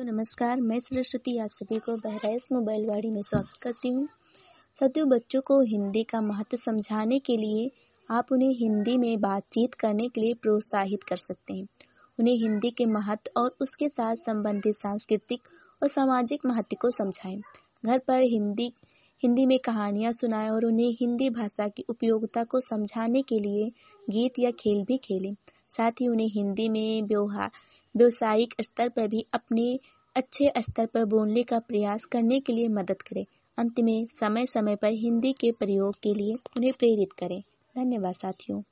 साथियों नमस्कार, मैं सरस्वती आप सभी को बहराइच मोबाइल वाड़ी में स्वागत करती हूँ। साथियों, बच्चों को हिंदी का महत्व समझाने के लिए आप उन्हें हिंदी में बातचीत करने के लिए प्रोत्साहित कर सकते हैं। उन्हें हिंदी के महत्व और उसके साथ संबंधित सांस्कृतिक और सामाजिक महत्व को समझाएं। घर पर हिंदी में कहानियाँ सुनाएं और उन्हें हिंदी भाषा की उपयोगिता को समझाने के लिए गीत या खेल भी खेलें। साथ ही उन्हें हिंदी में व्यावसायिक स्तर पर भी अपने अच्छे स्तर पर बोलने का प्रयास करने के लिए मदद करें। अंत में समय समय पर हिंदी के प्रयोग के लिए उन्हें प्रेरित करें। धन्यवाद साथियों।